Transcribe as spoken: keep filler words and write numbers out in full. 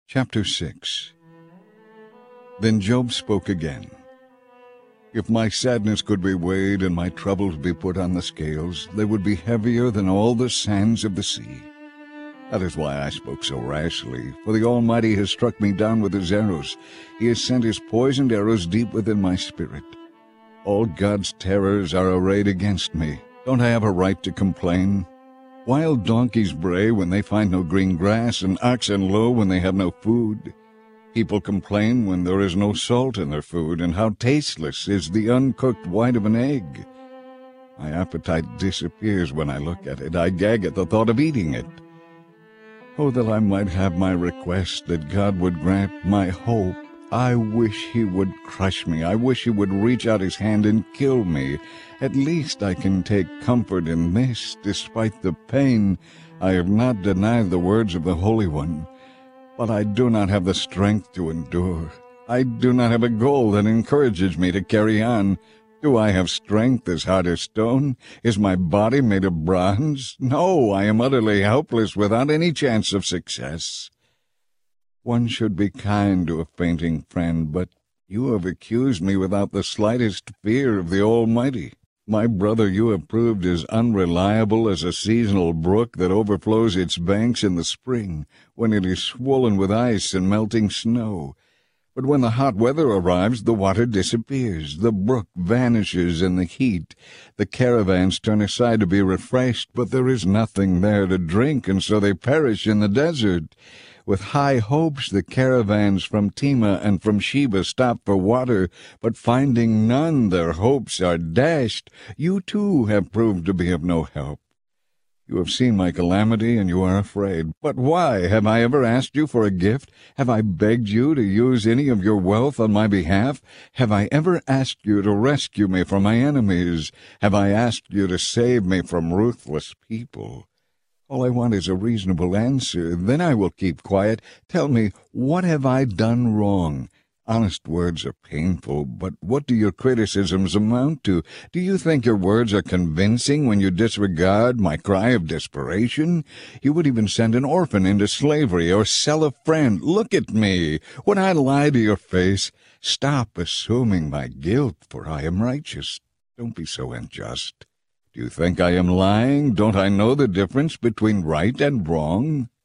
Chapter six. Then Job spoke again. If my sadness could be weighed and my troubles be put on the scales, they would be heavier than all the sands of the sea. That is why I spoke so rashly, for the Almighty has struck me down with his arrows. He has sent his poisoned arrows deep within my spirit. All God's terrors are arrayed against me. Don't I have a right to complain? Wild donkeys bray when they find no green grass, and oxen low when they have no food. People complain when there is no salt in their food, and how tasteless is the uncooked white of an egg. My appetite disappears when I look at it. I gag at the thought of eating it. Oh, that I might have my request, that God would grant my hope. I wish he would crush me. I wish he would reach out his hand and kill me. At least I can take comfort in this. Despite the pain, I have not denied the words of the Holy One. But I do not have the strength to endure. I do not have a goal that encourages me to carry on. Do I have strength as hard as stone? Is my body made of bronze? No, I am utterly helpless without any chance of success. One should be kind to a fainting friend, but you have accused me without the slightest fear of the Almighty. My brother, you have proved as unreliable as a seasonal brook that overflows its banks in the spring, when it is swollen with ice and melting snow. But when the hot weather arrives, the water disappears, the brook vanishes in the heat. The caravans turn aside to be refreshed, but there is nothing there to drink, and so they perish in the desert. With high hopes the caravans from Tema and from Sheba stop for water, but finding none, their hopes are dashed. You too have proved to be of no help. You have seen my calamity, and you are afraid. But why? Have I ever asked you for a gift? Have I begged you to use any of your wealth on my behalf? Have I ever asked you to rescue me from my enemies? Have I asked you to save me from ruthless people? All I want is a reasonable answer. Then I will keep quiet. Tell me, what have I done wrong? Honest words are painful, but what do your criticisms amount to? Do you think your words are convincing when you disregard my cry of desperation? You would even send an orphan into slavery or sell a friend. Look at me. When I lie to your face, stop assuming my guilt, for I am righteous. Don't be so unjust. Do you think I am lying? Don't I know the difference between right and wrong?